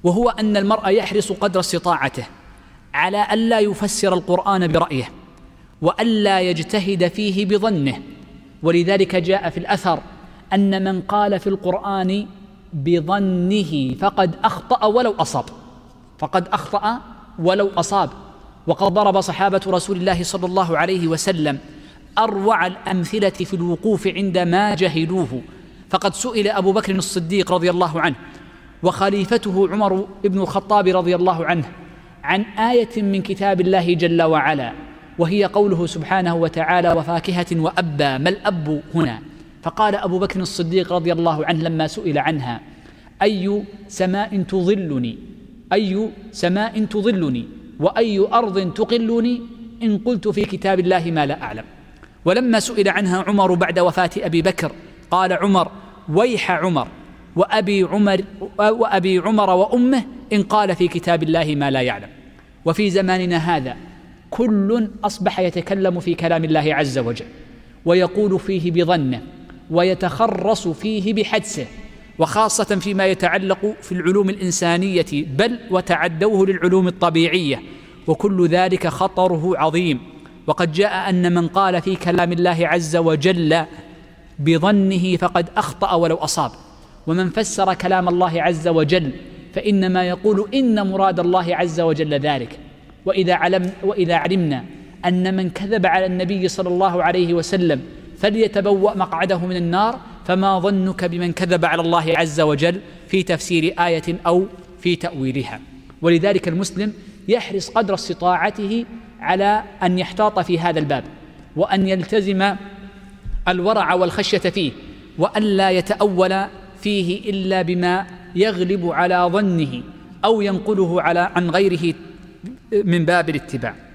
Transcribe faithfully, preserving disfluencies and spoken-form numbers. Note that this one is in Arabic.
وهو أن المرء يحرص قدر استطاعته على ألا يفسر القرآن برأيه وألا يجتهد فيه بظنه. ولذلك جاء في الأثر أن من قال في القرآن بظنه فقد أخطأ ولو أصاب، فقد أخطأ ولو أصاب. وقد ضرب صحابة رسول الله صلى الله عليه وسلم أروع الأمثلة في الوقوف عندما جهلوه. فقد سئل أبو بكر الصديق رضي الله عنه وخليفته عمر بن الخطاب رضي الله عنه عن آية من كتاب الله جل وعلا، وهي قوله سبحانه وتعالى: وفاكهة وأبا. ما الأب هنا؟ فقال أبو بكر الصديق رضي الله عنه لما سئل عنها: أي سماء تظلني أي سماء تظلني وأي أرض تقلني إن قلت في كتاب الله ما لا أعلم. ولما سئل عنها عمر بعد وفاة أبي بكر قال عمر: ويح عمر وأبي عمر, وأبي عمر وأمه إن قال في كتاب الله ما لا يعلم. وفي زماننا هذا كل أصبح يتكلم في كلام الله عز وجل ويقول فيه بظنه ويتخرص فيه بحدسه، وخاصة فيما يتعلق في العلوم الإنسانية، بل وتعدوه للعلوم الطبيعية، وكل ذلك خطره عظيم. وقد جاء أن من قال في كلام الله عز وجل بظنه فقد أخطأ ولو أصاب. ومن فسر كلام الله عز وجل فإنما يقول إن مراد الله عز وجل ذلك. وإذا, علم وإذا علمنا أن من كذب على النبي صلى الله عليه وسلم فليتبوأ مقعده من النار، فما ظنك بمن كذب على الله عز وجل في تفسير آية أو في تأويلها؟ ولذلك المسلم يحرص قدر استطاعته على أن يحتاط في هذا الباب، وأن يلتزم الورع والخشية فيه، وأن لا يتأول فيه إلا بما يغلب على ظنه أو ينقله على عن غيره من باب الاتباع.